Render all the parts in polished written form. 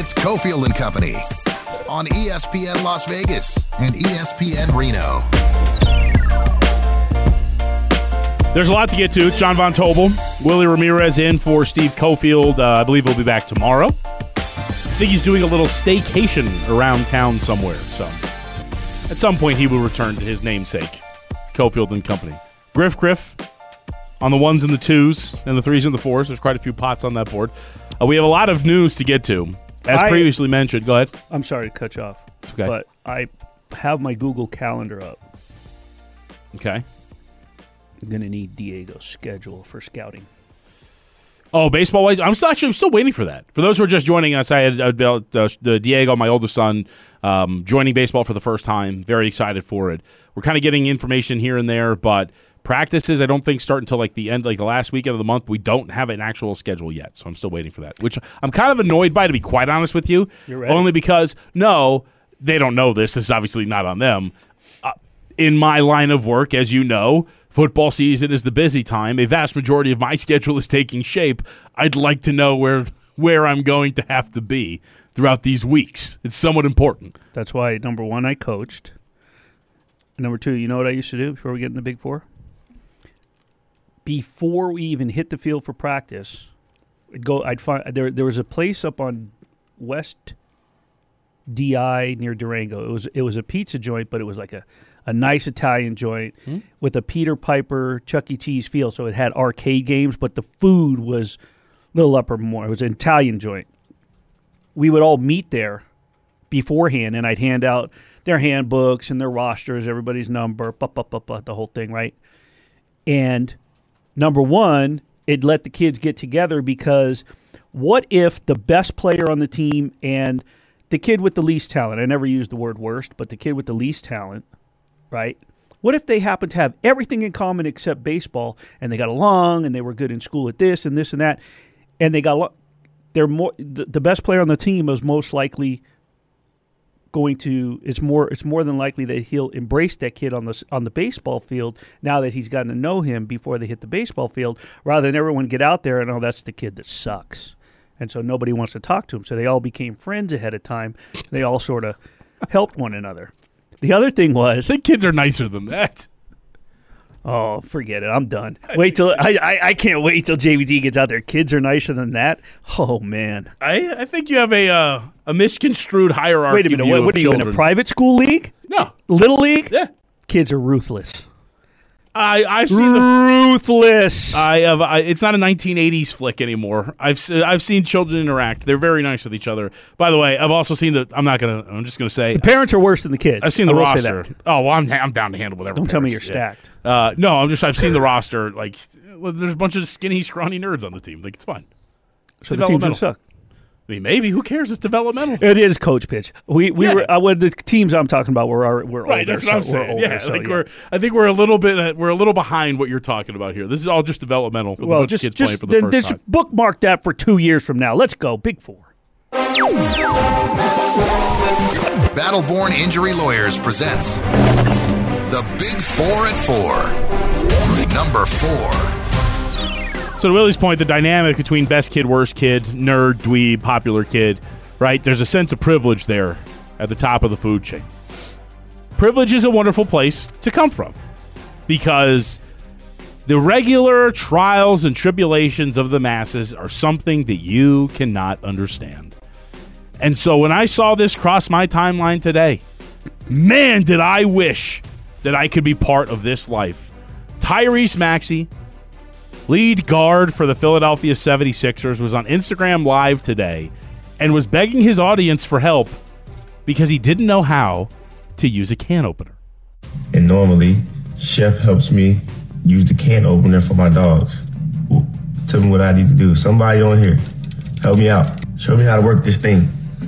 It's Cofield and Company on ESPN Las Vegas and ESPN Reno. There's a lot to get to. It's John Von Tobel. Willie Ramirez in for Steve Cofield. I believe he'll be back tomorrow. I think he's doing a little staycation around town somewhere. So at some point he will return to his namesake, Cofield and Company. Griff on the ones and the twos and the threes and the fours. There's quite a few pots on that board. We have a lot of news to get to. As previously mentioned, go ahead. I'm sorry to cut you off. It's okay. But I have my Google Calendar up. Okay. I'm going to need Diego's schedule for scouting. Oh, baseball-wise? I'm still waiting for that. For those who are just joining us, I had the Diego, my oldest son, joining baseball for the first time. Very excited for it. We're kind of getting information here and there, but practices I don't think start until the last weekend of the month. We don't have an actual schedule yet, so I'm still waiting for that, which I'm kind of annoyed by, to be quite honest with you. You're ready? Only because, no, they don't know this. This is obviously not on them. In my line of work, as you know, football season is the busy time. A vast majority of my schedule is taking shape. I'd like to know where I'm going to have to be throughout these weeks. It's somewhat important. That's why, number one, I coached. Number two, you know what I used to do before we get in the Big Four? Before we even hit the field for practice, I'd find there was a place up on West DI near Durango. It was a pizza joint, but it was like a nice Italian joint with a Peter Piper Chuck E. Cheese feel. So it had arcade games, but the food was a little upper more. It was an Italian joint. We would all meet there beforehand, and I'd hand out their handbooks and their rosters, everybody's number, the whole thing, right? And number one, it let the kids get together, because what if the best player on the team and the kid with the least talent, I never used the word worst, but the kid with the least talent, right? What if they happen to have everything in common except baseball, and they got along, and they were good in school at this and this and that, and the best player on the team is most likely it's more than likely that he'll embrace that kid on the baseball field now that he's gotten to know him before they hit the baseball field, rather than everyone get out there and, oh, that's the kid that sucks. And so nobody wants to talk to him. So they all became friends ahead of time. They all sort of helped one another. The other thing was, I think kids are nicer than that. Oh, forget it. I'm done. Wait till I can't wait till JVT gets out there. Kids are nicer than that. Oh man. I think you have a misconstrued hierarchy. Wait a minute. What are you in a private school league? No. Little league? Yeah. Kids are ruthless. I've seen ruthless. It's not a 1980s flick anymore. I've seen children interact. They're very nice with each other. By the way, I've also seen I'm just gonna say the parents are worse than the kids. I've seen the roster. Oh well, I'm down to handle whatever. Don't tell me you're stacked. No, I've seen the roster. Like, there's a bunch of skinny, scrawny nerds on the team. Like, it's fun. So the team's gonna suck. I mean, maybe. Who cares? It's developmental. It is coach pitch. We were the teams I'm talking about were right. Older, that's what I'm saying. Older, yeah, I think we're a little behind what you're talking about here. This is all just developmental. With a bunch of kids playing for the first time. Bookmark that for 2 years from now. Let's go. Big Four. Battleborn Injury Lawyers presents the Big Four at 4. Number 4. So to Willie's point, the dynamic between best kid, worst kid, nerd, dweeb, popular kid, right? There's a sense of privilege there at the top of the food chain. Privilege is a wonderful place to come from, because the regular trials and tribulations of the masses are something that you cannot understand. And so when I saw this cross my timeline today, man, did I wish that I could be part of this life. Tyrese Maxey, lead guard for the Philadelphia 76ers, was on Instagram Live today and was begging his audience for help because he didn't know how to use a can opener. And normally, Chef helps me use the can opener for my dogs. Well, tell me what I need to do. Somebody on here, help me out. Show me how to work this thing.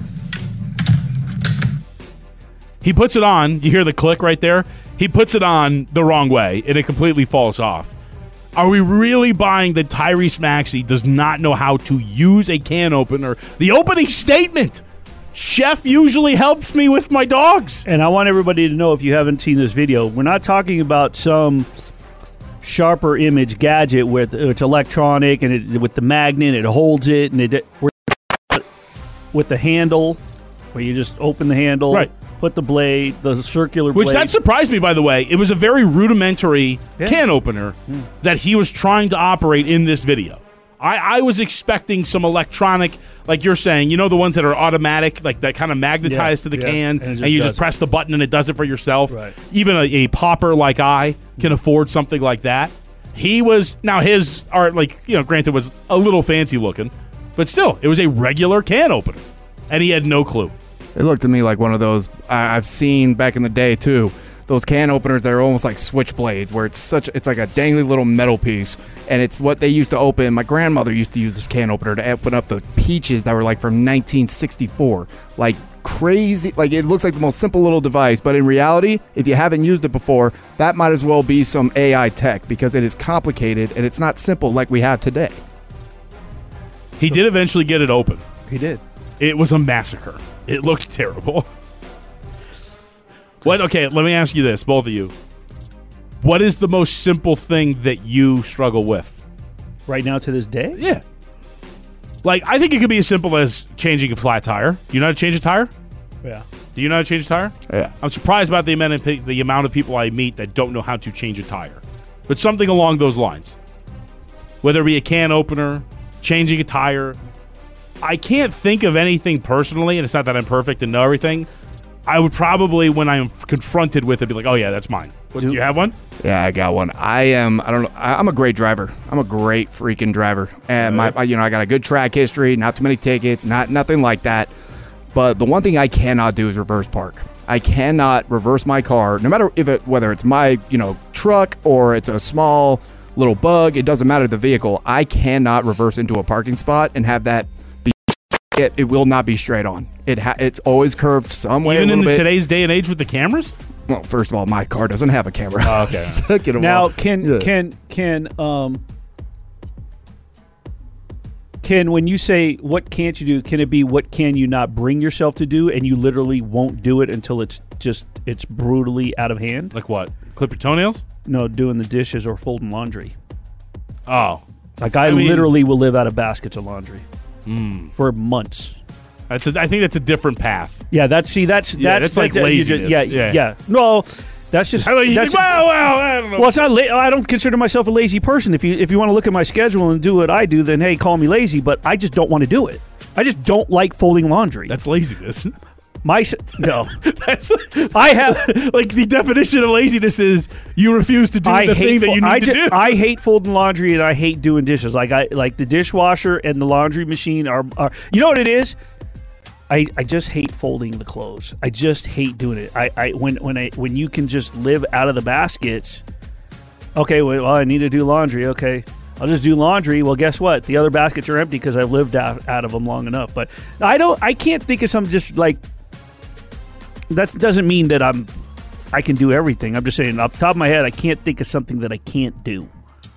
He puts it on. You hear the click right there? He puts it on the wrong way, and it completely falls off. Are we really buying that Tyrese Maxey does not know how to use a can opener? The opening statement, Chef usually helps me with my dogs. And I want everybody to know, if you haven't seen this video, we're not talking about some sharper image gadget where it's electronic and with the magnet, it holds it. And with the handle, where you just open the handle, Right. put the blade, the circular Which blade. that surprised me, by the way. It was a very rudimentary can opener that he was trying to operate in this video. I was expecting some electronic, like you're saying, the ones that are automatic, like that kind of magnetize to the can, and you just press the button and it does it for yourself. Right. Even a pauper like I can afford something like that. He was, now his art, granted, was a little fancy looking, but still, it was a regular can opener, and he had no clue. It looked to me like one of those I've seen back in the day too. Those can openers that are almost like switchblades, where it's like a dangly little metal piece, and it's what they used to open. My grandmother used to use this can opener to open up the peaches that were like from 1964, like crazy. Like it looks like the most simple little device, but in reality, if you haven't used it before, that might as well be some AI tech because it is complicated and it's not simple like we have today. He did eventually get it open. He did. It was a massacre. It looked terrible. Okay, let me ask you this, both of you. What is the most simple thing that you struggle with? Right now to this day? Yeah. I think it could be as simple as changing a flat tire. Do you know how to change a tire? Yeah. Do you know how to change a tire? Yeah. I'm surprised about the amount of people I meet that don't know how to change a tire. But something along those lines. Whether it be a can opener, changing a tire. I can't think of anything personally, and it's not that I'm perfect and know everything. I would probably, when I'm confronted with it, be like, oh, yeah, that's mine. Do you have one? Yeah, I got one. I'm a great driver. I'm a great freaking driver. And I got a good track history, not too many tickets, nothing like that. But the one thing I cannot do is reverse park. I cannot reverse my car, no matter whether it's my, truck or it's a small little bug, it doesn't matter the vehicle. I cannot reverse into a parking spot and have that be it will not be straight on. It's always curved some way. Even in today's day and age with the cameras? Well, first of all, my car doesn't have a camera. Oh, okay. Second of Now, all, can when you say what can't you do, can it be what can you not bring yourself to do, and you literally won't do it until it's brutally out of hand? Like what? Clip your toenails? No, doing the dishes or folding laundry. Oh. I literally will live out of baskets of laundry for months. I think that's a different path. Yeah, that's like laziness. Yeah. No, that's just. Well, I don't know. Well, it's not. I don't consider myself a lazy person. If you want to look at my schedule and do what I do, then hey, call me lazy. But I just don't want to do it. I just don't like folding laundry. That's laziness. No. I have the definition of laziness is you refuse to do the thing that you need to do. I hate folding laundry and I hate doing dishes. Like the dishwasher and the laundry machine are you know what it is? I just hate folding the clothes. I just hate doing it. When you can just live out of the baskets. Okay, well I need to do laundry. Okay, I'll just do laundry. Well, guess what? The other baskets are empty because I've lived out of them long enough. But I can't think of some just like. That doesn't mean that I can do everything. I'm just saying off the top of my head, I can't think of something that I can't do.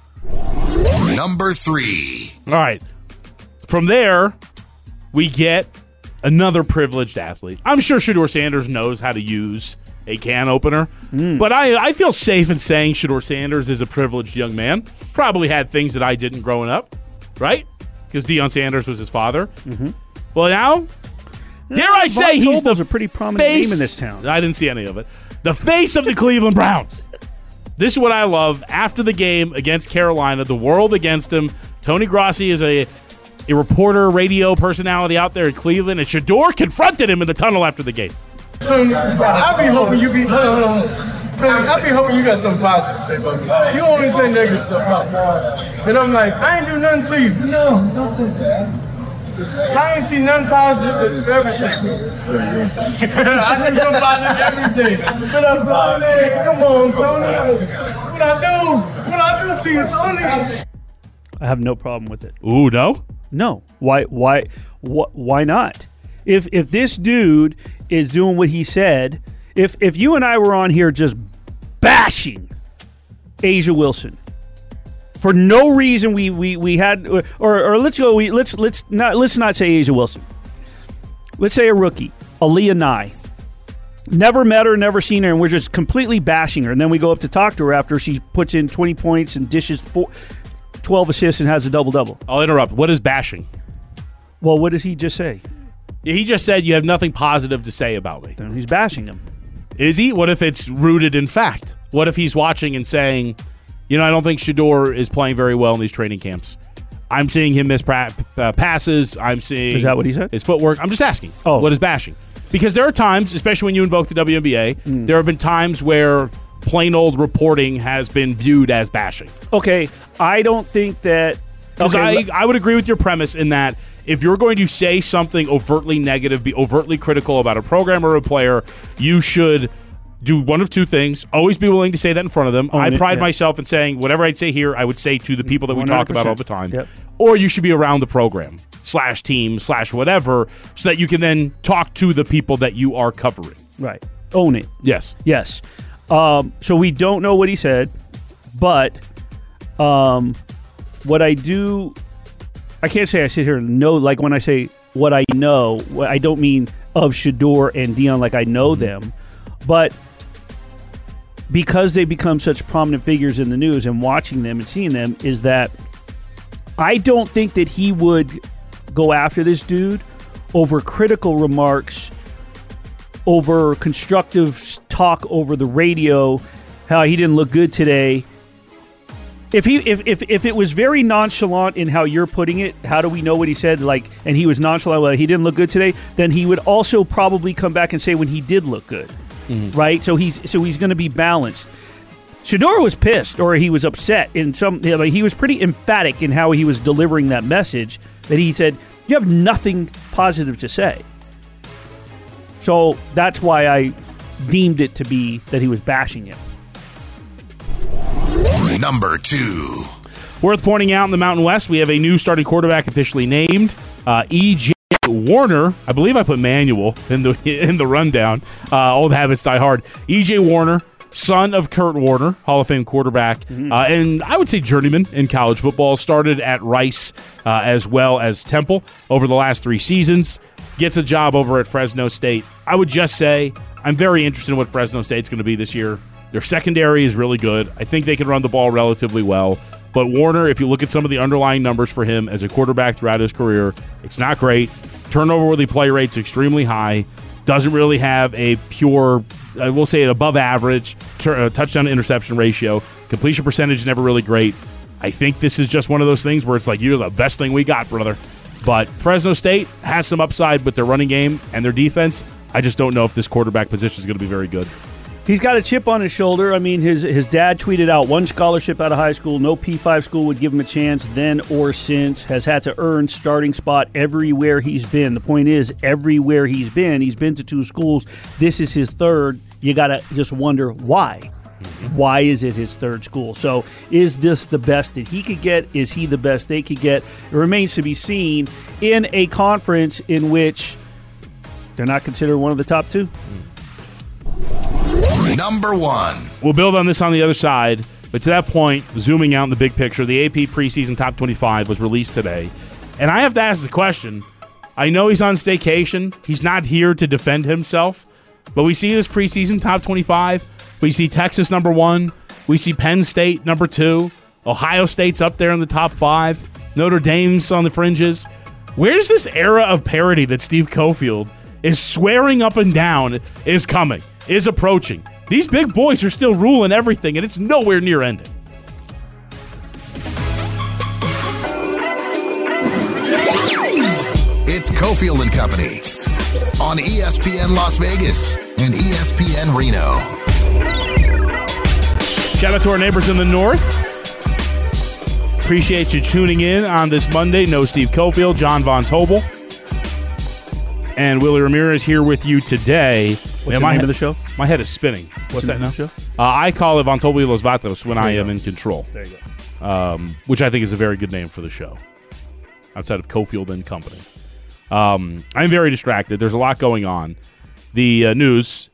Number 3. All right. From there, we get another privileged athlete. I'm sure Shedeur Sanders knows how to use a can opener, but I feel safe in saying Shedeur Sanders is a privileged young man. Probably had things that I didn't growing up, right? Because Deion Sanders was his father. Mm-hmm. Well, now... Dare I say he's a pretty prominent name in this town. I didn't see any of it. The face of the Cleveland Browns. This is what I love. After the game against Carolina, the world against him. Tony Grossi is a reporter, radio personality out there in Cleveland, and Shedeur confronted him in the tunnel after the game. Tony, I be hoping you Tony, I be hoping you got something positive to say about me. You only say negative stuff about me. And I'm like, I ain't do nothing to you. No, don't do that. I ain't see nothing positive that you've ever seen. I see something positive every day. But I'm Tony. Come on, Tony. What I do to you, Tony? I have no problem with it. Ooh, no? No. Why not? If this dude is doing what he said, if you and I were on here just bashing A'ja Wilson for no reason, we had or let's not say A'ja Wilson. Let's say a rookie, Aaliyah Nye. Never met her, never seen her, and we're just completely bashing her. And then we go up to talk to her after she puts in 20 points and dishes 12 assists and has a double-double. I'll interrupt. What is bashing? Well, what does he just say? He just said you have nothing positive to say about me. Then he's bashing him. Is he? What if it's rooted in fact? What if he's watching and saying, I don't think Shedeur is playing very well in these training camps. I'm seeing him miss passes. I'm seeing Is that what he said? His footwork. I'm just asking. Oh. What is bashing? Because there are times, especially when you invoke the WNBA, there have been times where plain old reporting has been viewed as bashing. Okay, I don't think that... Because I would agree with your premise in that if you're going to say something overtly negative, be overtly critical about a program or a player, you should do one of two things. Always be willing to say that in front of them. I pride myself in saying whatever I'd say here, I would say to the people that we talk about all the time. Yep. Or you should be around the program / team / whatever so that you can then talk to the people that you are covering. Right. Own it. Yes. Yes. So we don't know what he said, but what I do, I can't say I sit here and know, like when I say what I know, I don't mean of Shedeur and Dion like I know them, but because they become such prominent figures in the news and watching them and seeing them is that I don't think that he would go after this dude over critical remarks, over constructive talk over the radio, how he didn't look good today. If it was very nonchalant in how you're putting it, how do we know what he said? And he was nonchalant, well, he didn't look good today. Then he would also probably come back and say when he did look good, right? So he's going to be balanced. Shedeur was pissed or he was upset in he was pretty emphatic in how he was delivering that message that he said you have nothing positive to say. So that's why I deemed it to be that he was bashing him. Number 2. Worth pointing out in the Mountain West, we have a new starting quarterback officially named, E.J. Warner. I believe I put Manuel in the rundown. Old habits die hard. E.J. Warner, son of Kurt Warner, Hall of Fame quarterback, and I would say journeyman in college football. Started at Rice as well as Temple over the last 3 seasons. Gets a job over at Fresno State. I would just say I'm very interested in what Fresno State's going to be this year. Their secondary is really good. I think they can run the ball relatively well. But Warner, if you look at some of the underlying numbers for him as a quarterback throughout his career, it's not great. Turnover-worthy play rate's extremely high. Doesn't really have a pure, I will say, an above-average touchdown-to-interception ratio. Completion percentage is never really great. I think this is just one of those things where it's like, you're the best thing we got, brother. But Fresno State has some upside with their running game and their defense. I just don't know if this quarterback position is going to be very good. He's got a chip on his shoulder. I mean, his dad tweeted out 1 scholarship out of high school. No P5 school would give him a chance then or since. Has had to earn starting spot everywhere he's been. The point is, everywhere he's been to 2 schools. This is his 3rd. You got to just wonder why. Why is it his 3rd school? So is this the best that he could get? Is he the best they could get? It remains to be seen in a conference in which they're not considered one of the top 2. Number 1. We'll build on this on the other side, but to that point, zooming out in the big picture, the AP preseason top 25 was released today. And I have to ask the question, I know he's on staycation, he's not here to defend himself, but we see this preseason top 25, we see Texas number 1, we see Penn State number 2, Ohio State's up there in the top 5, Notre Dame's on the fringes. Where's this era of parity that Steve Cofield is swearing up and down is coming, is approaching? These big boys are still ruling everything, and it's nowhere near ending. It's Cofield and Company on ESPN Las Vegas and ESPN Reno. Shout out to our neighbors in the north. Appreciate you tuning in on this Monday. No Steve Cofield, John Von Tobel, and Willie Ramirez here with you today. What's the name of the show? My head is spinning. What's that now? Show? I call it Von Tobel y los Vatos when I am in control. There you go. Which I think is a very good name for the show, outside of Cofield and Company. I'm very distracted. There's a lot going on. The news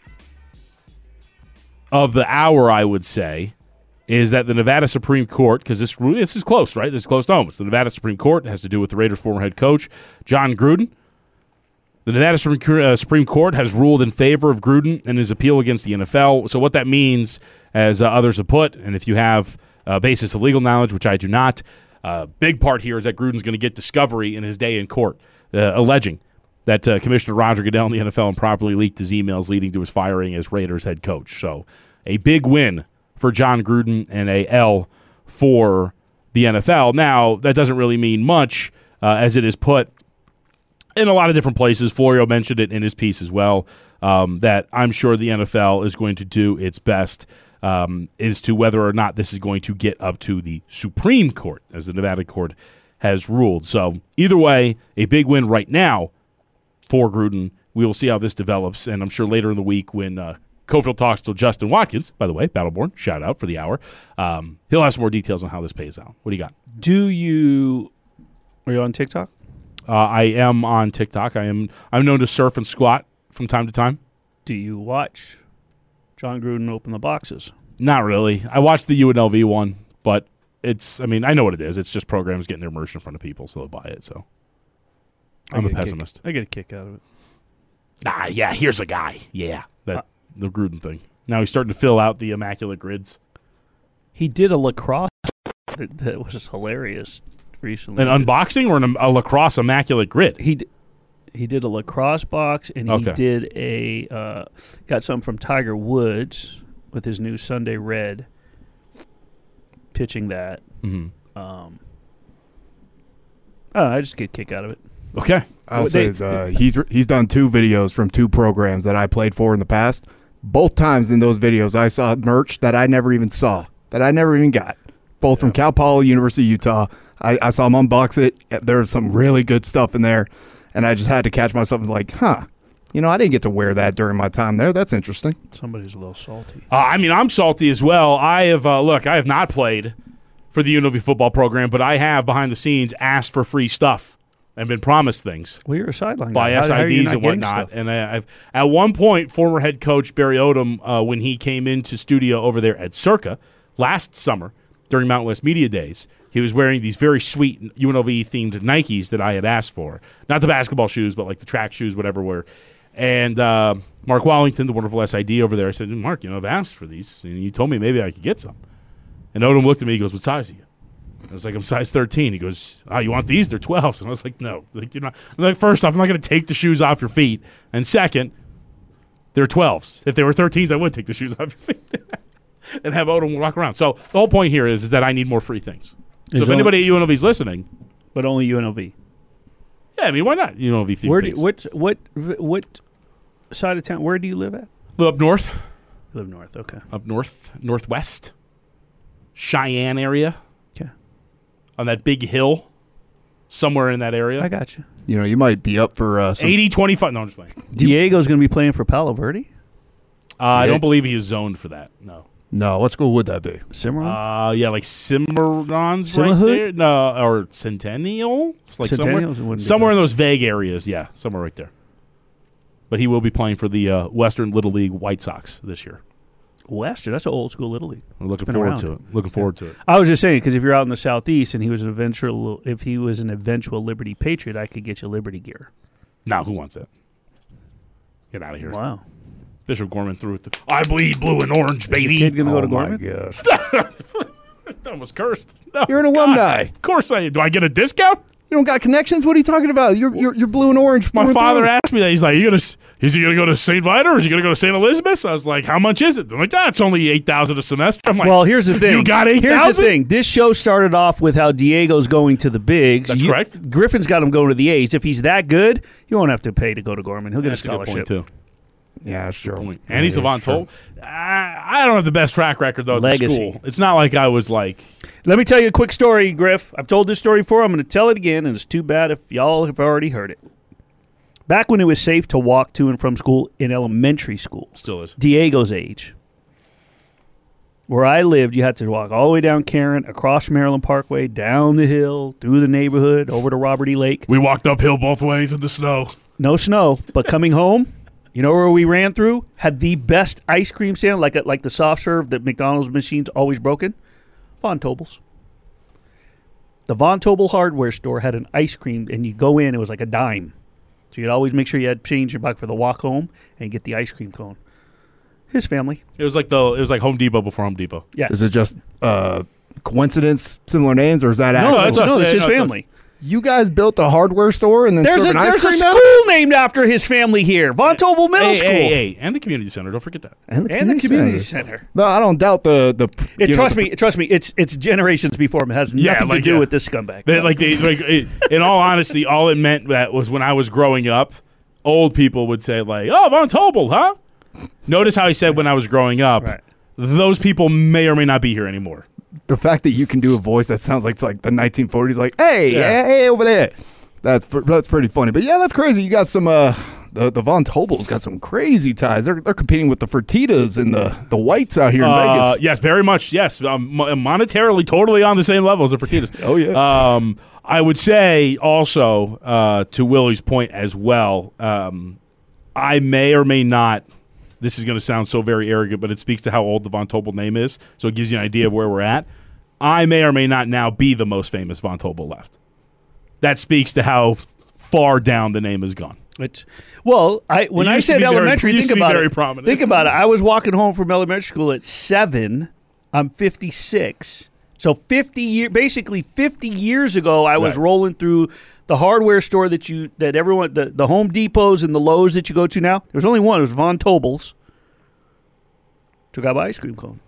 of the hour, I would say, is that the Nevada Supreme Court, because this is close, right? This is close to home. It's the Nevada Supreme Court. It has to do with the Raiders' former head coach, John Gruden. The Nevada Supreme Court has ruled in favor of Gruden and his appeal against the NFL. So what that means, as others have put, and if you have a basis of legal knowledge, which I do not, big part here is that Gruden's going to get discovery in his day in court, alleging that Commissioner Roger Goodell in the NFL improperly leaked his emails leading to his firing as Raiders head coach. So a big win for John Gruden and a L for the NFL. Now, that doesn't really mean much as it is put in a lot of different places. Florio mentioned it in his piece as well, that I'm sure the NFL is going to do its best as to whether or not this is going to get up to the Supreme Court, as the Nevada court has ruled. So either way, a big win right now for Gruden. We will see how this develops, and I'm sure later in the week when Cofield talks to Justin Watkins, by the way, Battleborn, shout out for the hour, he'll have some more details on how this pays out. What do you got? Are you on TikTok? I am on TikTok. I'm known to surf and squat from time to time. Do you watch John Gruden open the boxes? Not really. I watched the UNLV one, but I know what it is. It's just programs getting their merch in front of people, so they'll buy it. So I'm a pessimist. I get a kick out of it. Nah, yeah, here's a guy. Yeah, the Gruden thing. Now he's starting to fill out the immaculate grids. He did a lacrosse that was hilarious recently. An unboxing or a lacrosse immaculate grid? He did a lacrosse box, and he did got some from Tiger Woods with his new Sunday Red, pitching that. Mm-hmm. I don't know, I just get a kick out of it. Okay. I'll say he's done 2 videos from 2 programs that I played for in the past. Both times in those videos, I saw merch that I never even saw, that I never even got. Both from Cal Poly, University of Utah. I saw him unbox it. There was some really good stuff in there, and I just had to catch myself and like, I didn't get to wear that during my time there. That's interesting. Somebody's a little salty. I'm salty as well. I have not played for the UNLV football program, but I have behind the scenes asked for free stuff and been promised things. Well, you're a sideline by guy. SIDs and whatnot. And I've at one point, former head coach Barry Odom, when he came into studio over there at Circa last summer during Mountain West Media Days, he was wearing these very sweet UNLV-themed Nikes that I had asked for. Not the basketball shoes, but like the track shoes, whatever were. And Mark Wallington, the wonderful SID over there, I said, Mark, I've asked for these, and you told me maybe I could get some. And Odom looked at me, he goes, what size are you? I was like, I'm size 13. He goes, you want these? They're 12s. And I was like, no. Like, I'm like, first off, I'm not going to take the shoes off your feet. And second, they're 12s. If they were 13s, I would take the shoes off your feet and have Odom walk around. So the whole point here is that I need more free things. So if anybody at UNLV is listening. But only UNLV. Yeah, why not? UNLV themed things. What side of town? Where do you live at? Up north. You live north, okay. Up north, northwest. Cheyenne area. Okay. On that big hill. Somewhere in that area. I got you. You might be up for 80-25. No, I'm just playing. Diego's going to be playing for Palo Verde? I don't believe he is zoned for that. No. No, what school would that be? Cimarron? Yeah, like Cimarron's right Cimahood? there. No, or Centennial? It's like somewhere in those vague areas. Yeah, somewhere right there. But he will be playing for the Western Little League White Sox this year. Western? That's an old school Little League. We're looking forward to it. I was just saying, because if you're out in the Southeast and he was an eventual Liberty Patriot, I could get you Liberty gear. Now, who wants that? Get out of here. Wow. Bishop Gorman threw it. I bleed blue and orange, baby. Is your kid going to go to Gorman? That almost cursed. No, You're an alumni. Of course I am. Do I get a discount? You don't got connections? What are you talking about? You're blue and orange. My father asked me that. He's like, is he going to go to St. Vitus or is he going to go to St. Elizabeth's? I was like, how much is it? I'm like, it's only $8,000 a semester. I'm like, well, here's the thing. You got $8,000? Here's the thing. This show started off with how Diego's going to the bigs. That's correct. Griffin's got him going to the A's. If he's that good, you won't have to pay to go to Gorman. He'll get a scholarship. Good point, too. Yeah, sure. And he's Levon Toll. I don't have the best track record, though, at the school. It's not like I was like... Let me tell you a quick story, Griff. I've told this story before. I'm going to tell it again, and it's too bad if y'all have already heard it. Back when it was safe to walk to and from school in elementary school. Still is. Diego's age. Where I lived, you had to walk all the way down Caron, across Maryland Parkway, down the hill, through the neighborhood, over to Robert E. Lake. We walked uphill both ways in the snow. No snow, but coming home... You know where we ran through? Had the best ice cream stand, like the soft serve that McDonald's machine's always broken? Von Tobel's. The Von Tobel hardware store had an ice cream, and you go in, it was like a dime. So you'd always make sure you had change your buck for the walk home and get the ice cream cone. His family. It was like Home Depot before Home Depot. Yeah. Is it just coincidence, similar names, or is that actual? No, it's his family. You guys built a hardware store and then There's serving ice a cream now? school named after his family here, Von Tobel Middle School. Hey, and the community center. Don't forget that. And the community center. No, I don't doubt the Trust me. It's generations before him. It has nothing to do with this scumbag. In all honesty, all it meant that was when I was growing up, old people would say like, "Oh, Von Tobel, huh?" Notice how he said when I was growing up. Right. Those people may or may not be here anymore. The fact that you can do a voice that sounds like it's like the 1940s, like, hey, over there. That's pretty funny. But yeah, that's crazy. You got some the Von Tobel's got some crazy ties. They're competing with the Fertittas and the Whites out here in Vegas. Yes, very much. Yes, monetarily, totally on the same level as the Fertittas. Oh yeah. I would say also to Willie's point as well. I may or may not. This is going to sound so very arrogant, but it speaks to how old the Von Tobel name is, so it gives you an idea of where we're at. I may or may not now be the most famous Von Tobel left. That speaks to how far down the name has gone. When I said elementary, think about it. Prominent. Think about it. I was walking home from elementary school at 7. I'm 56. So 50 years ago, I was rolling through the hardware store that everyone, the Home Depots and the Lowe's that you go to now. There was only one. It was Von Tobel's. Took out my ice cream cone.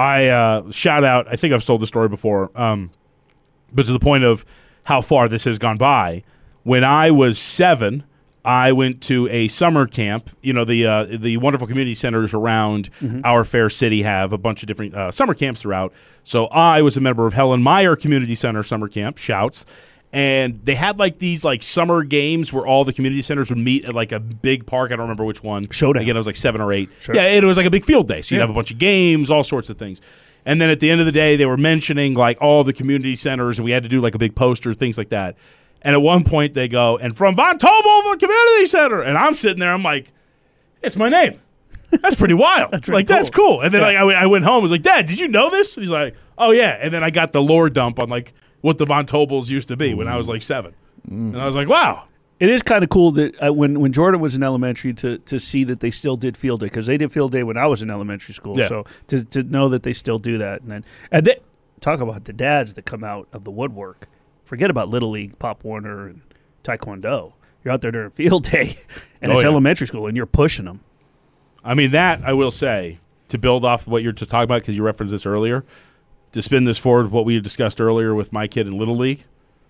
I shout out. I think I've told the story before, but to the point of how far this has gone by. When I was 7, I went to a summer camp. You know, the wonderful community centers around our fair city have a bunch of different summer camps throughout. So I was a member of Helen Meyer Community Center summer camp. Shouts. And they had like these like summer games where all the community centers would meet at like a big park. I don't remember which one. Showdown. Again, I was like 7 or 8. Sure. Yeah, it was like a big field day. So you'd have a bunch of games, all sorts of things. And then at the end of the day, they were mentioning like all the community centers, and we had to do like a big poster, things like that. And at one point they go, and from Von Tobel, the community center. And I'm sitting there, I'm like, it's my name. That's pretty wild. That's cool. And then I went home, I was like, Dad, did you know this? And he's like, oh yeah. And then I got the lore dump on like what the Von Tobels used to be when I was like 7. And I was like, wow. It is kind of cool that when Jordan was in elementary to see that they still did field day, because they did field day when I was in elementary school. Yeah. So to know that they still do that. And then talk about the dads that come out of the woodwork. Forget about Little League, Pop Warner, and Taekwondo. You're out there during field day, and it's elementary school, and you're pushing them. I mean, that, I will say, to build off what you're just talking about, because you referenced this earlier, to spin this forward, what we discussed earlier with my kid in Little League,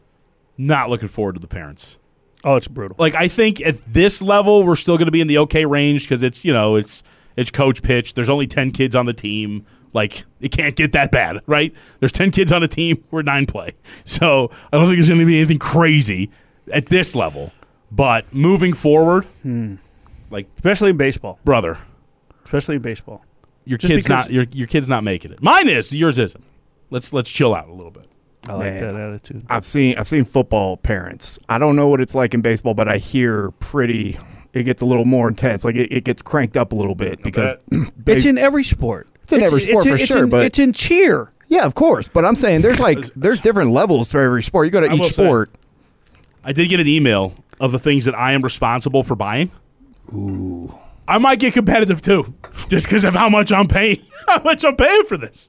not looking forward to the parents. Oh, it's brutal. Like, I think at this level, we're still going to be in the okay range because it's, it's coach pitch. There's only 10 kids on the team. Like, it can't get that bad, right? There's 10 kids on a team. We're 9 play. So I don't think there's going to be anything crazy at this level. But moving forward, like, especially in baseball, brother, especially in baseball, your kid's not making it. Mine is. Yours isn't. Let's chill out a little bit. I like that attitude. I've seen football parents. I don't know what it's like in baseball, but I hear it gets a little more intense. Like it gets cranked up a little bit because it's in every sport. It's in every sport for sure, but it's in cheer. Yeah, of course. But I'm saying there's different levels to every sport. You go to each sport. I did get an email of the things that I am responsible for buying. Ooh. I might get competitive too, just because of how much I'm paying. How much I'm paying for this.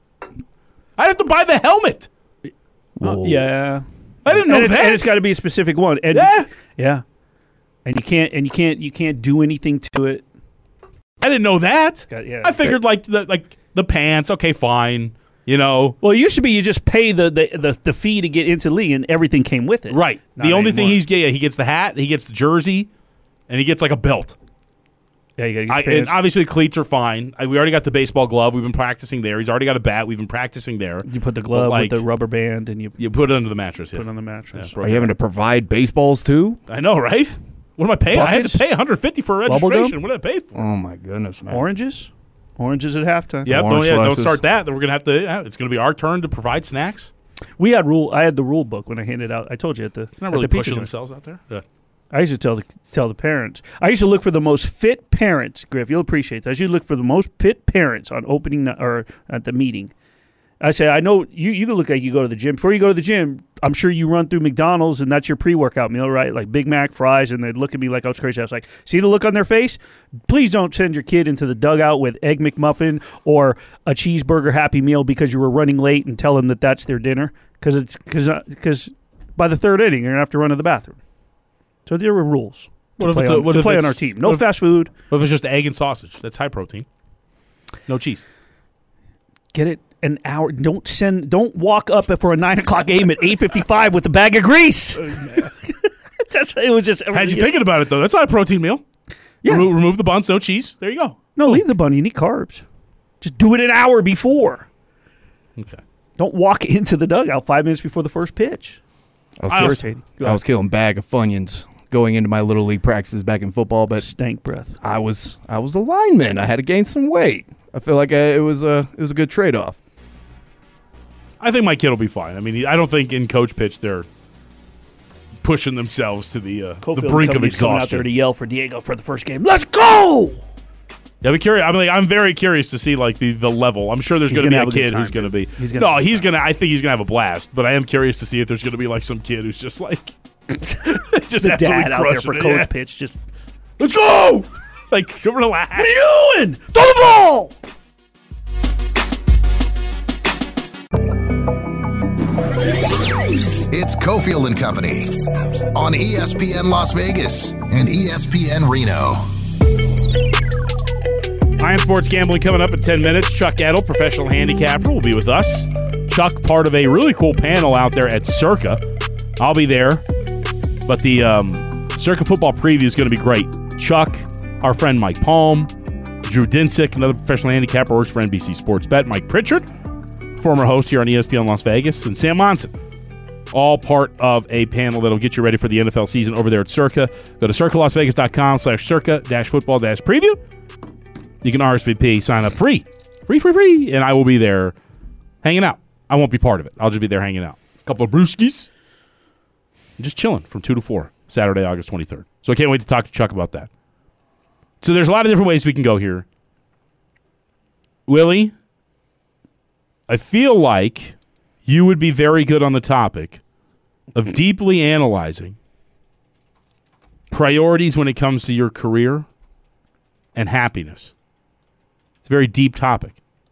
I have to buy the helmet. Yeah, I didn't know that. And it's got to be a specific one. And yeah. And you can't do anything to it. I didn't know that. I figured like the pants. Okay, fine. Well, it used to be you just pay the fee to get into the league, and everything came with it. Right. The only thing he gets the hat, he gets the jersey, and he gets like a belt. Yeah, you got to get and obviously cleats are fine. We already got the baseball glove. We've been practicing there. He's already got a bat. We've been practicing there. You put the glove with the rubber band, and you put it under the mattress. Put it on the mattress. Are you having to provide baseballs too? I know, right? What am I paying? Buckets? I had to pay $150 for a registration. What did I pay for? Oh my goodness, man! Oranges at halftime. Yep, don't start that. Then we're gonna have to. It's gonna be our turn to provide snacks. I had the rule book when I handed out. I told you at the not really the pushing themselves out there. Yeah. I used to tell the parents. I used to look for the most fit parents. Griff, you'll appreciate that. I used to look for the most fit parents on opening or at the meeting. I say, I know you can look like you go to the gym. Before you go to the gym, I'm sure you run through McDonald's and that's your pre-workout meal, right? Like Big Mac, fries, and they'd look at me like I was crazy. I was like, see the look on their face? Please don't send your kid into the dugout with Egg McMuffin or a cheeseburger Happy Meal because you were running late and tell them that that's their dinner. Because by the third inning, you're going to have to run to the bathroom. So there were rules What to if play, it's to play on our team. No what if- fast food. What if it's just egg and sausage? That's high protein. No cheese. Get it an hour. Don't walk up for a 9 o'clock game at 8:55 with a bag of grease. It was just. Had you thinking about it though? That's not a protein meal. Yeah. Remove the buns, no cheese. There you go. No, leave the bun. You need carbs. Just do it an hour before. Okay. Don't walk into the dugout 5 minutes before the first pitch. I was killing bag of Funyuns going into my little league practices back in football, but Stank breath. I was the lineman. I had to gain some weight. I feel like it was a good trade off. I think my kid will be fine. I mean, I don't think in coach pitch they're pushing themselves to the Cofield brink of Company's coming out there exhaustion. to yell for Diego for the first game. Let's go! Yeah, I'm curious. I'm very curious to see like the level. I'm sure there's He's going to gonna be a have a good kid time, who's going to be. dude. He's gonna have a good I think he's going to have a blast. But I am curious to see if there's going to be like some kid who's just like just The absolutely dad out there crushing for it. coach Yeah. pitch. Just Let's go! Like, so relax. what are you doing? Throw the ball! It's Cofield and Company on ESPN Las Vegas and ESPN Reno. Iron Sports Gambling coming up in 10 minutes. Chuck Edel, professional handicapper, will be with us. Chuck, part of a really cool panel out there at Circa. I'll be there. But the Circa football preview is going to be great. Chuck, our friend Mike Palm, Drew Dinsick, another professional handicapper, works for NBC Sports Bet, Mike Pritchard, former host here on ESPN Las Vegas, and Sam Monson. All part of a panel that'll get you ready for the NFL season over there at Circa. Go to circalasvegas.com/circa-football-preview. You can RSVP, sign up free, and I will be there hanging out. I won't be part of it. I'll just be there hanging out. A couple of brewskis, just chilling from 2 to 4, Saturday, August 23rd. So I can't wait to talk to Chuck about that. So there's a lot of different ways we can go here. Willie, I feel like you would be very good on the topic of deeply analyzing priorities when it comes to your career and happiness. It's a very deep topic.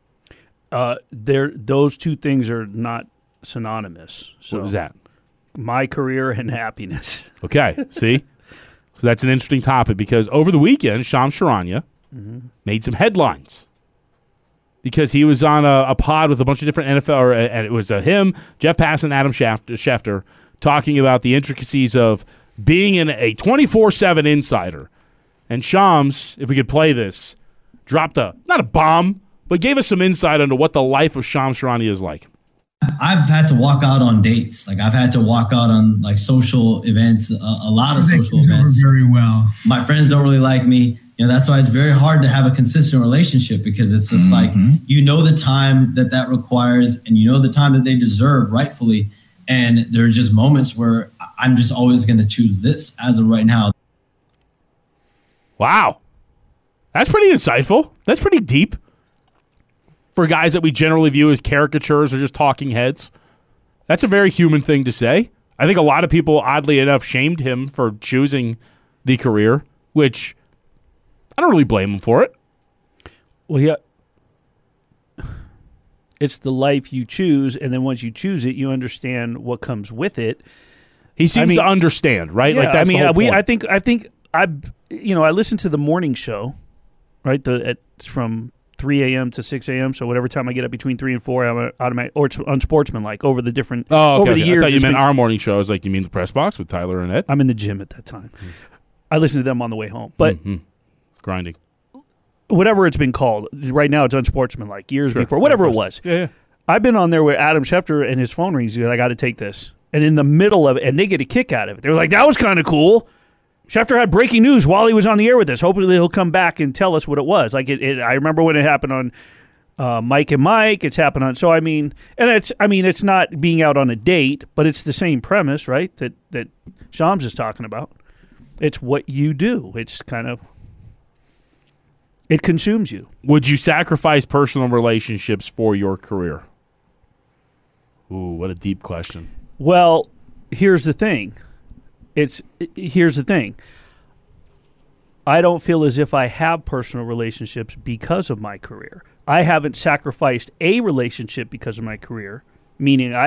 Those two things are not synonymous. So What was that? my career and happiness. Okay, see? So that's an interesting topic because over the weekend, Shams Charania made some headlines because he was on a pod with a bunch of different NFL, and it was him, Jeff Passan, Adam Schefter, talking about the intricacies of being in a 24/7 insider. And Shams, if we could play this, dropped not a bomb, but gave us some insight into what the life of Shams Charania is like. I've had to walk out on dates. Like I've had to walk out on like social events, a lot of social events. Very well. My friends don't really like me. You know, that's why it's very hard to have a consistent relationship because it's just like, you know, the time that requires and you know, the time that they deserve rightfully. And there are just moments where I'm just always going to choose this as of right now. Wow. That's pretty insightful. That's pretty deep for guys that we generally view as caricatures or just talking heads. That's a very human thing to say. I think a lot of people, oddly enough, shamed him for choosing the career, which I don't really blame him for it. Well, yeah. It's the life you choose, and then once you choose it, you understand what comes with it. He seems to understand, right? Yeah, like that's the whole point. I think I listened to the morning show, right? It's from 3 a.m. to 6 a.m. So whatever time I get up between 3 and 4, I'm automatic or it's unsportsmanlike over the different over the years. I thought you meant our morning show. I was like, you mean the press box with Tyler and Ed? I'm in the gym at that time. I listen to them on the way home, but grinding. Whatever it's been called, right now it's unsportsmanlike. Years before, whatever it was. Yeah. I've been on there with Adam Schefter and his phone rings. He's like, I got to take this. And in the middle of it, and they get a kick out of it. They're like, that was kind of cool. Schefter had breaking news while he was on the air with us. Hopefully he'll come back and tell us what it was. Like I remember when it happened on Mike and Mike. It's happened on. So it's not being out on a date, but it's the same premise, right? That Shams is talking about. It's what you do. It's kind of. It consumes you. Would you sacrifice personal relationships for your career? Ooh, what a deep question. Well, here's the thing. Here's the thing. I don't feel as if I have personal relationships because of my career. I haven't sacrificed a relationship because of my career, meaning I haven't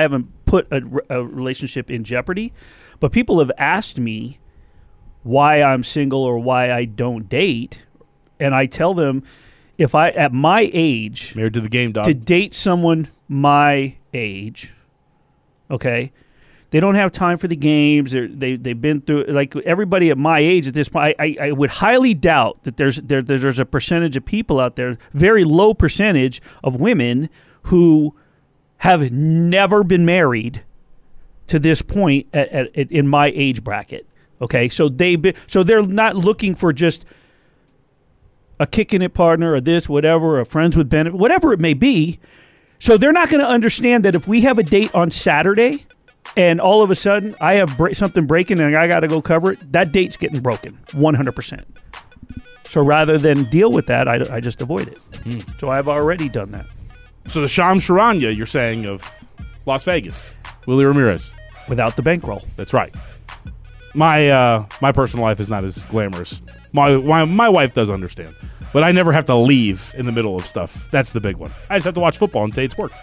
put a relationship in jeopardy. But people have asked me why I'm single or why I don't date, and I tell them, if I, at my age, married to the game, dog, to date someone my age, okay, they don't have time for the games. They've been through, like everybody at my age at this point. I would highly doubt that there's a percentage of people out there, very low percentage of women who have never been married to this point in my age bracket. Okay, so they're not looking for just a kicking it partner or this, whatever, or friends with benefit, whatever it may be. So they're not going to understand that if we have a date on Saturday and all of a sudden I have something breaking and I got to go cover it, that date's getting broken 100%. So rather than deal with that, I just avoid it. So I've already done that. So the Shams Charania, you're saying, of Las Vegas, Willie Ramirez. Without the bankroll. That's right. My personal life is not as glamorous. My wife does understand. But I never have to leave in the middle of stuff. That's the big one. I just have to watch football and say it's work.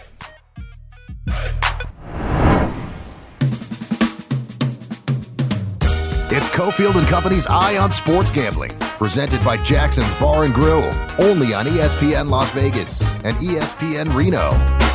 It's Cofield and Company's Eye on Sports Gambling, presented by Jackson's Bar and Grill, only on ESPN Las Vegas and ESPN Reno.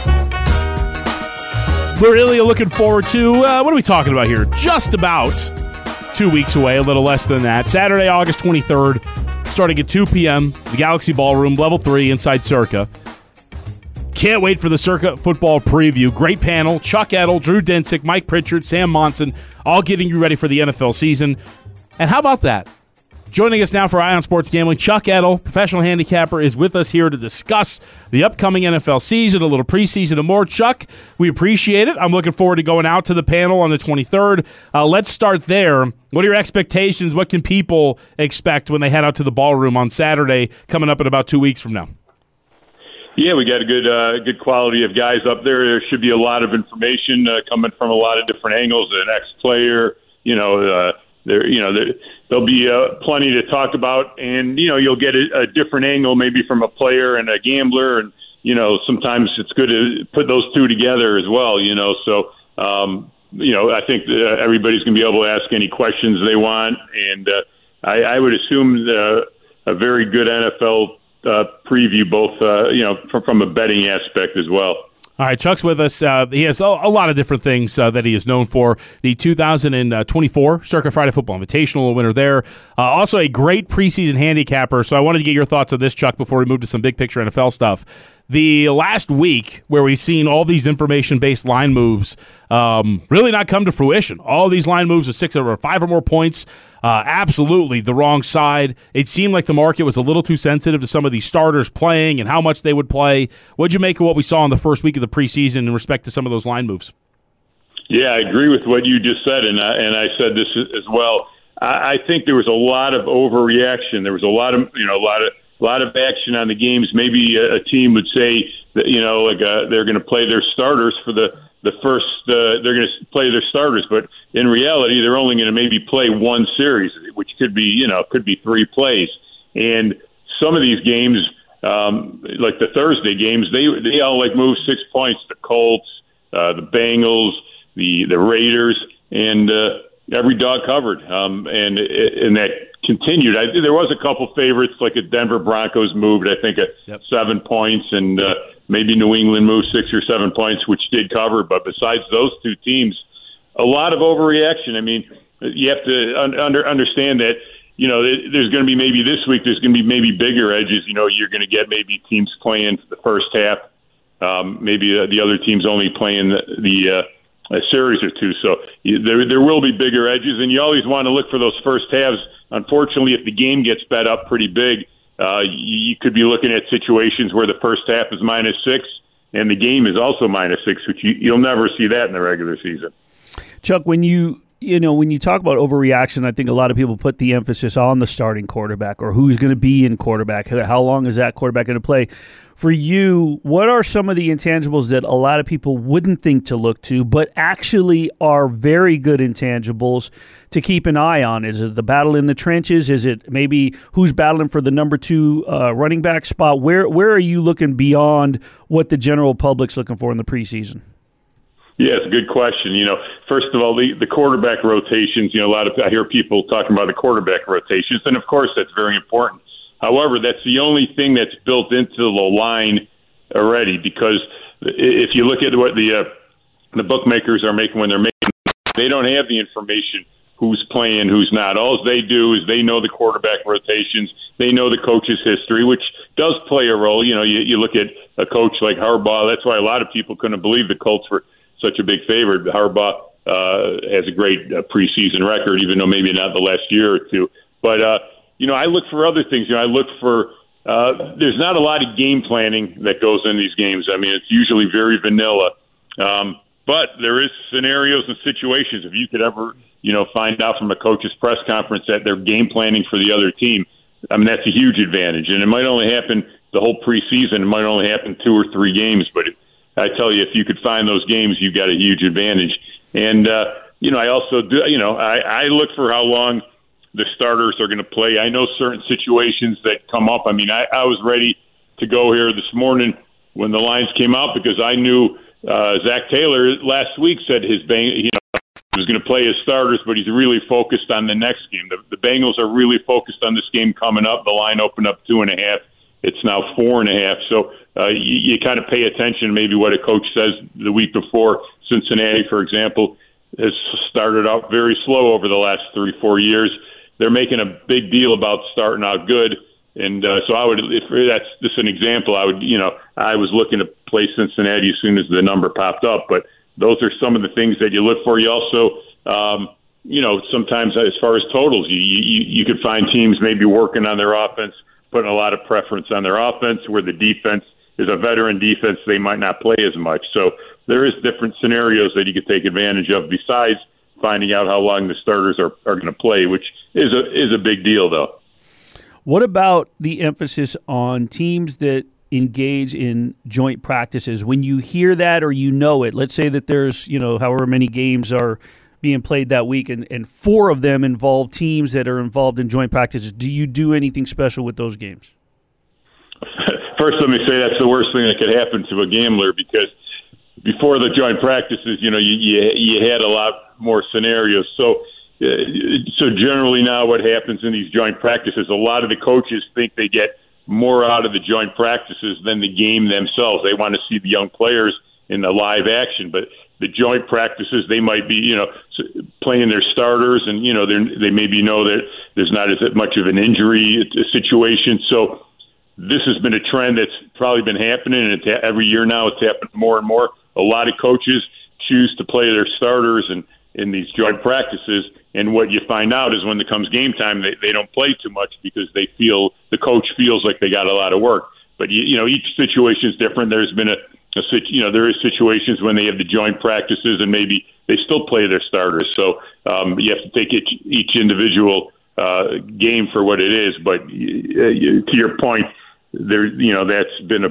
We're really looking forward to, what are we talking about here? Just about 2 weeks away, a little less than that. Saturday, August 23rd, starting at 2 p.m., the Galaxy Ballroom, Level 3, inside Circa. Can't wait for the Circa football preview. Great panel. Chuck Edel, Drew Dinsick, Mike Pritchard, Sam Monson, all getting you ready for the NFL season. And how about that? Joining us now for Eye on Sports Gambling, Chuck Edel, professional handicapper, is with us here to discuss the upcoming NFL season, a little preseason and more. Chuck, we appreciate it. I'm looking forward to going out to the panel on the 23rd. Let's start there. What are your expectations? What can people expect when they head out to the ballroom on Saturday, coming up in about 2 weeks from now? Yeah, we got a good quality of guys up there. There should be a lot of information coming from a lot of different angles. An ex-player, there'll be plenty to talk about, and you'll get a different angle, maybe from a player and a gambler, and sometimes it's good to put those two together as well. So I think everybody's going to be able to ask any questions they want, and I would assume a very good NFL preview, both from a betting aspect as well. All right, Chuck's with us. He has a lot of different things that he is known for. The 2024 Circa Friday Football Invitational, winner there. Also a great preseason handicapper. So I wanted to get your thoughts on this, Chuck, before we move to some big picture NFL stuff. The last week where we've seen all these information-based line moves really not come to fruition. All these line moves of 6 or 5 or more points, absolutely the wrong side. It seemed like the market was a little too sensitive to some of these starters playing and how much they would play. What'd you make of what we saw in the first week of the preseason in respect to some of those line moves? Yeah, I agree with what you just said, and I said this as well. I think there was a lot of overreaction. There was a lot of action on the games. Maybe a team would say that they're going to play their starters for the first. They're going to play their starters, but in reality, they're only going to maybe play one series, which could be 3 plays. And some of these games, like the Thursday games, they all move 6 points. The Colts, the Bengals, the Raiders, and every dog covered. And that continued. There was a couple favorites, like a Denver Broncos moved, I think, 7 points, and maybe New England moved 6 or 7 points, which did cover. But besides those two teams, a lot of overreaction. I mean, you have to understand that, there's going to be maybe this week, there's going to be maybe bigger edges. You're going to get maybe teams playing the first half, maybe the other team's only playing a series or two. So there will be bigger edges, and you always want to look for those first halves. Unfortunately, if the game gets bet up pretty big, you could be looking at situations where the first half is -6 and the game is also -6, which you'll never see that in the regular season. Chuck, when you talk about overreaction, I think a lot of people put the emphasis on the starting quarterback or who's going to be in quarterback. How long is that quarterback going to play? For you, what are some of the intangibles that a lot of people wouldn't think to look to, but actually are very good intangibles to keep an eye on? Is it the battle in the trenches? Is it maybe who's battling for the number 2 running back spot? Where are you looking beyond what the general public's looking for in the preseason? Yeah, it's a good question. First of all, the quarterback rotations, I hear people talking about the quarterback rotations, and of course that's very important. However, that's the only thing that's built into the line already, because if you look at what the bookmakers are making when they're making, they don't have the information who's playing, who's not. All they do is they know the quarterback rotations, they know the coach's history, which does play a role. You look at a coach like Harbaugh. That's why a lot of people couldn't believe the Colts were such a big favorite. Harbaugh has a great preseason record, even though maybe not the last year or two. But I look for other things. I look for there's not a lot of game planning that goes in these games. I mean, it's usually very vanilla. But there is scenarios and situations. If you could ever, find out from a coach's press conference that they're game planning for the other team, I mean, that's a huge advantage. And it might only happen the whole preseason. It might only happen 2 or 3 games. But I tell you, if you could find those games, you've got a huge advantage. And, I also do, I look for how long the starters are going to play. I know certain situations that come up. I mean, I was ready to go here this morning when the lines came out, because I knew Zach Taylor last week said he was going to play his starters, but he's really focused on the next game. The Bengals are really focused on this game coming up. The line opened up 2.5. It's now 4.5. So you kind of pay attention maybe what a coach says the week before. Cincinnati, for example, has started out very slow over the last 3-4 years. They're making a big deal about starting out good. And so I would, if that's just an example, I would, I was looking to play Cincinnati as soon as the number popped up. But those are some of the things that you look for. You also, sometimes as far as totals, you could find teams maybe working on their offense, putting a lot of preference on their offense, where the defense is a veteran defense, they might not play as much. So there is different scenarios that you could take advantage of besides finding out how long the starters are going to play, which is a big deal, though. What about the emphasis on teams that engage in joint practices? When you hear that or it, let's say that there's, however many games are being played that week and 4 of them involve teams that are involved in joint practices, do you do anything special with those games? First, let me say that's the worst thing that could happen to a gambler, because before the joint practices, you had a lot more scenarios. So generally now what happens in these joint practices, a lot of the coaches think they get more out of the joint practices than the game themselves. They want to see the young players in the live action, but the joint practices, they might be, playing their starters, and, they maybe know that there's not as much of an injury situation. So this has been a trend that's probably been happening, and every year now it's happened more and more. A lot of coaches choose to play their starters in these joint practices, and what you find out is when it comes game time, they don't play too much because the coach feels like they got a lot of work. But each situation is different. There's been there is situations when they have the joint practices and maybe they still play their starters. So you have to take each individual game for what it is. But to your point, that's been a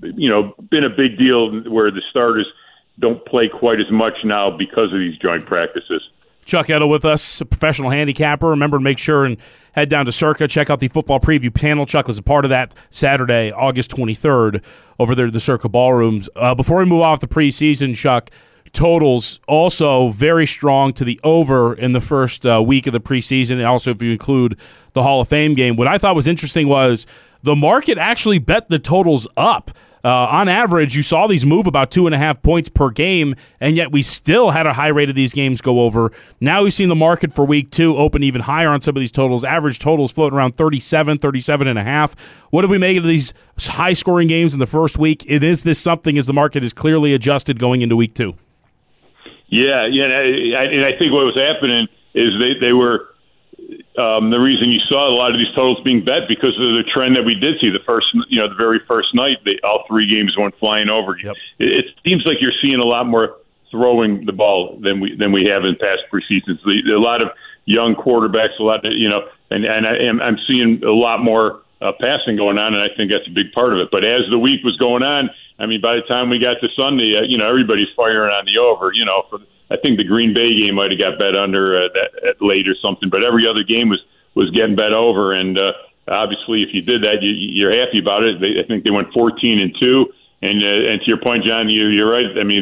big deal where the starters don't play quite as much now because of these joint practices. Chuck Edel with us, a professional handicapper. Remember to make sure and head down to Circa. Check out the football preview panel. Chuck was a part of that Saturday, August 23rd, over there at the Circa Ballrooms. Before we move off the preseason, Chuck, totals also very strong to the over in the first week of the preseason, and also if you include the Hall of Fame game. What I thought was interesting was the market actually bet the totals up. On average, you saw these move about 2.5 points per game, and yet we still had a high rate of these games go over. Now we've seen the market for week 2 open even higher on some of these totals. Average totals floating around 37.5. What do we make of these high-scoring games in the first week? Is this something as the market is clearly adjusted going into week 2? Yeah, and I think what was happening is they were the reason you saw a lot of these totals being bet because of the trend that we did see the very first night. All 3 games went flying over. Yep. It seems like you're seeing a lot more throwing the ball than we have in past preseasons. A lot of young quarterbacks, and I'm seeing a lot more passing going on, and I think that's a big part of it. But as the week was going on, I mean, by the time we got to Sunday, everybody's firing on the over. I think the Green Bay game might have got bet under that late or something, but every other game was getting bet over. And obviously, if you did that, you're happy about it. I think they went 14-2, and to your point, John, you're right. I mean,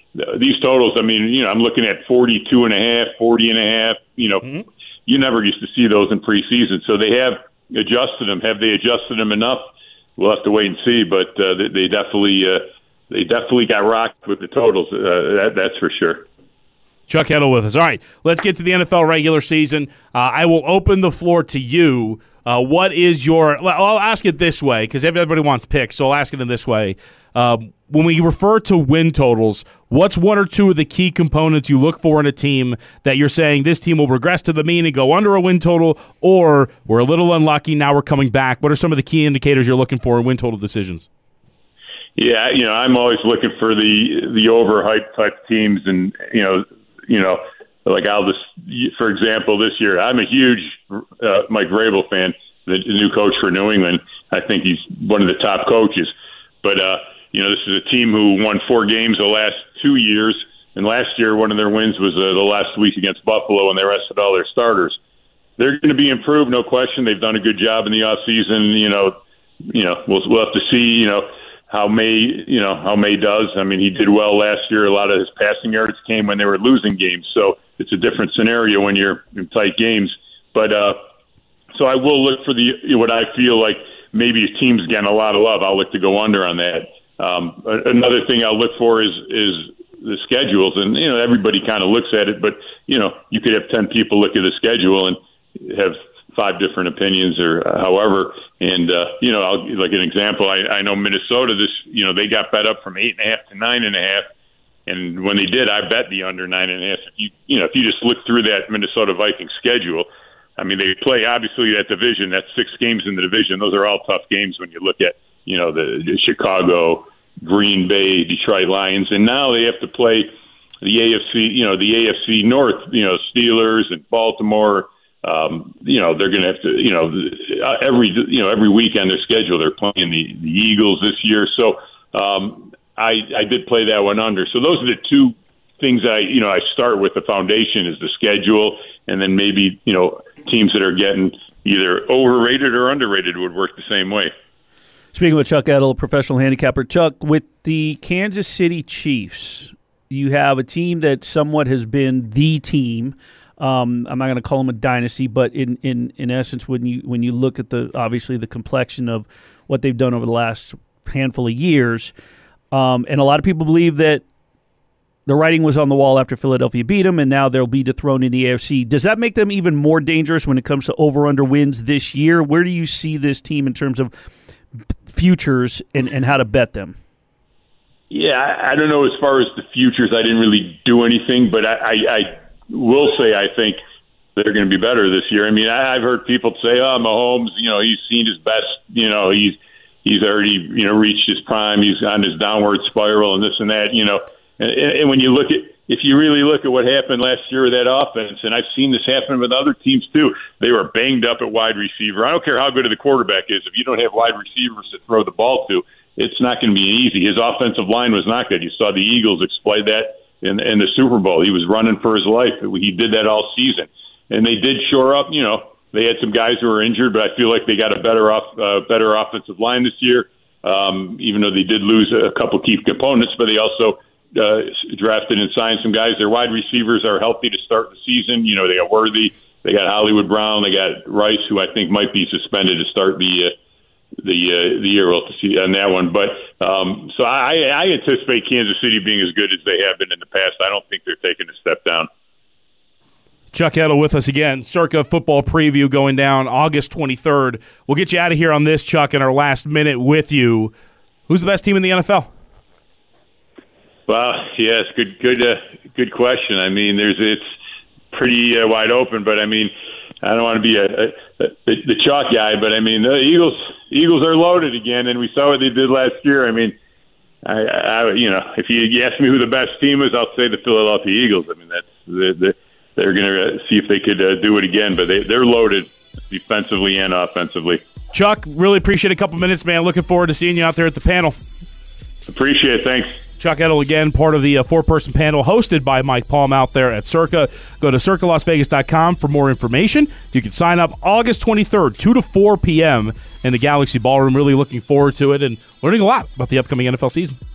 these totals, I mean, I'm looking at 42.5, 40.5. You never used to see those in preseason. So they have adjusted them. Have they adjusted them enough? We'll have to wait and see. But they definitely got rocked with the totals. That's for sure. Chuck Heddle with us. All right, let's get to the NFL regular season. I will open the floor to you. What is your – I'll ask it this way because everybody wants picks, so I'll ask it in this way. When we refer to win totals, what's one or two of the key components you look for in a team that you're saying this team will regress to the mean and go under a win total, or we're a little unlucky, now we're coming back? What are some of the key indicators you're looking for in win total decisions? Yeah, I'm always looking for the overhyped type teams, and like I'll just, for example, this year I'm a huge Mike Vrabel fan, the new coach for New England. I think he's one of the top coaches, but this is a team who won 4 games the last 2 years, and last year one of their wins was the last week against Buffalo, and they rested all their starters. They're going to be improved, no question. They've done a good job in the offseason. We'll have to see. How May does. I mean, he did well last year. A lot of his passing yards came when they were losing games, so it's a different scenario when you're in tight games. But so I will look for what I feel like maybe a team's getting a lot of love. I'll look to go under on that. Another thing I'll look for is the schedules, and everybody kind of looks at it, but you could have 10 people look at the schedule and have 5 different opinions or however. And, I'll like an example. I know Minnesota, they got bet up from 8.5 to 9.5. And when they did, I bet the under 9.5. If you just look through that Minnesota Vikings schedule, I mean, they play obviously that division. That's 6 games in the division. Those are all tough games when you look at, the Chicago, Green Bay, Detroit Lions. And now they have to play the AFC North, Steelers and Baltimore. They're going to have to, every weekend their schedule, they're playing the Eagles this year. So, I did play that one under. So those are the 2 things I start with. The foundation is the schedule, and then maybe, teams that are getting either overrated or underrated would work the same way. Speaking with Chuck Heddle, professional handicapper. Chuck, with the Kansas City Chiefs, you have a team that somewhat has been the team. I'm not going to call them a dynasty, but in essence, when you look at obviously the complexion of what they've done over the last handful of years, and a lot of people believe that the writing was on the wall after Philadelphia beat them, and now they'll be dethroned in the AFC. Does that make them even more dangerous when it comes to over-under wins this year? Where do you see this team in terms of futures and how to bet them? Yeah, I don't know as far as the futures. I didn't really do anything, but I will say I think they're going to be better this year. I mean, I've heard people say, Mahomes, he's seen his best, he's already, reached his prime, he's on his downward spiral and this and that, and when you look at, if you really look at what happened last year with that offense, and I've seen this happen with other teams too, they were banged up at wide receiver. I don't care how good the quarterback is. If you don't have wide receivers to throw the ball to, it's not going to be easy. His offensive line was not good. You saw the Eagles exploit that in the Super Bowl. He was running for his life. He did that all season. And they did shore up, they had some guys who were injured, but I feel like they got a better offensive line this year, even though they did lose a couple key components, but they also drafted and signed some guys. Their wide receivers are healthy to start the season. They got Worthy, they got Hollywood Brown, they got Rice, who I think might be suspended to start the year. We'll have to see on that one. But so I anticipate Kansas City being as good as they have been in the past. I don't think they're taking a step down. Chuck Heddle with us again. Circa football preview going down August 23rd. We'll get you out of here on this, Chuck, in our last minute with you. Who's the best team in the NFL? Well, yes, good question. I mean, it's pretty wide open, but I mean, I don't want to be the chalk guy, but I mean, the Eagles are loaded again, and we saw what they did last year. I mean, if you ask me who the best team is, I'll say the Philadelphia Eagles. I mean, they're going to see if they could do it again, but they're loaded defensively and offensively. Chuck, really appreciate a couple minutes, man. Looking forward to seeing you out there at the panel. Appreciate it. Thanks. Chuck Heddle again, part of the 4-person panel hosted by Mike Palm out there at Circa. Go to circalasvegas.com for more information. You can sign up August 23rd, 2 to 4 p.m. in the Galaxy Ballroom. Really looking forward to it and learning a lot about the upcoming NFL season.